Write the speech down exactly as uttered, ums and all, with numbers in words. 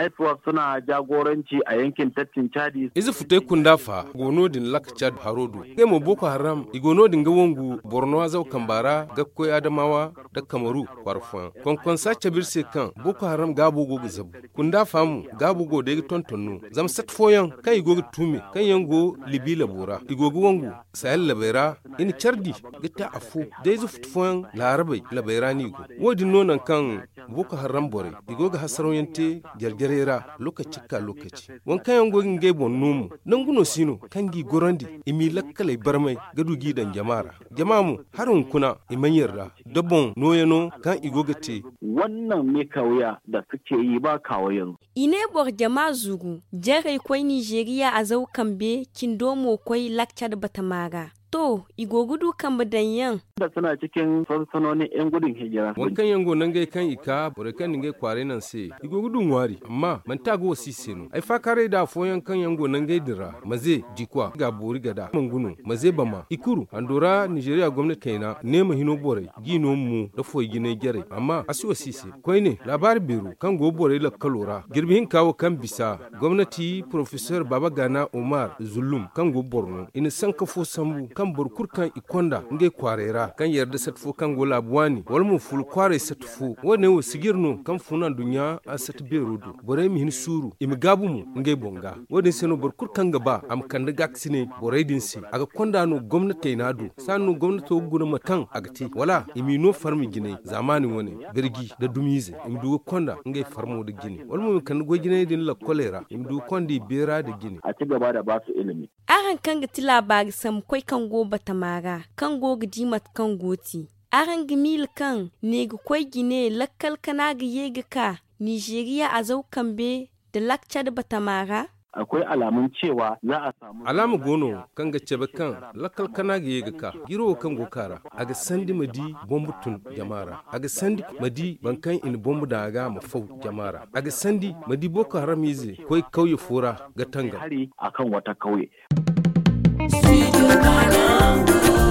IFOF suna jagoranci a yankin tafkin Chadi. Izi futai kundafa gono din lak Chad harodo. Ke mo Boko Haram igono din ga wongu Borno azau Kambara ga koy Adamawa da Kamaru kwarfan. Konkon sace birse kan Boko Haram gabo go zabu. Kundafa mu gabo go de tontonno. Zam sat foyan kan igo tumi kan yango libi labora. Igo go wongu sahel labera in chardi gita afu de izi futfoyan larabai labera ni go. Wodi nonan kan Boko Haram bore igo ga hasaroyante jarjarera lokaci ka lokaci. Wankan yango ngai bonnomu nanguno sino kangi gorandi imi lakkale barmai gadu gidan jamara jamamu harun kuna imanyarra dabon noyano kan igogate wannan me kawaya da suke yi ba kawo yanzu ine bor jama zugu jere koi Nigeria a zau kambe kindomo koi lakchad batamaga to igogudu kan badanyan da suna cikin sansanonin yan gudun hijira wankan yango nan gai kan ika bore kan ngai kware nan se igogudu wari amma man tago siseno ai fa kare da foyan kan yango nan gai dira maze jikwa ga bori gada manguno maze bama ikuru andora Nigeria gwamnati kaina ne mahino bore gino mu da foyi gine gere amma asiwa sise koi ne labar beru kan go bore la kalora girbihin kawo kan bisa gwamnati professor Babagana Omar Zulum kan go Borno ina san kafo sambu kan burkur kan ikonda nge kwarera kan yarda satfo kan gola buwani wal mu ful kware satfo wane wo sigirno kan funan dunya a sat berudu bore mi hin suru imi gabu mu nge bonga wodin seno burkur kan gaba am kan da gaksine bore din si aga konda no gwamnati nadu sanu gwamnati guna matan agati wala imi no farmi gine zamani wone birgi da dumize imi du konda nge farmo da gine wal mu kan go gine din la kolera imi du kondi bera da gine a ci gaba da ba su ilimi aran kan ga tilabari sam koi kan go batamara kan go gidimat kan goti aran gimil kan ne ga koi gine lakkal kana ga yega ka Nigeria a zau kambe da lakchad batamara akwai alamun cewa za a samu alamu gono kan ga cebe kan lakal kana ga yega ka giro kan gokara aga sandi madi bombutun jamara aga sandi madi bankan in bombu da ga mafau jamara aga sandi madi Boko Haram yize koi kauye fora ga tanga hari akan wata kauye Studio Ghana.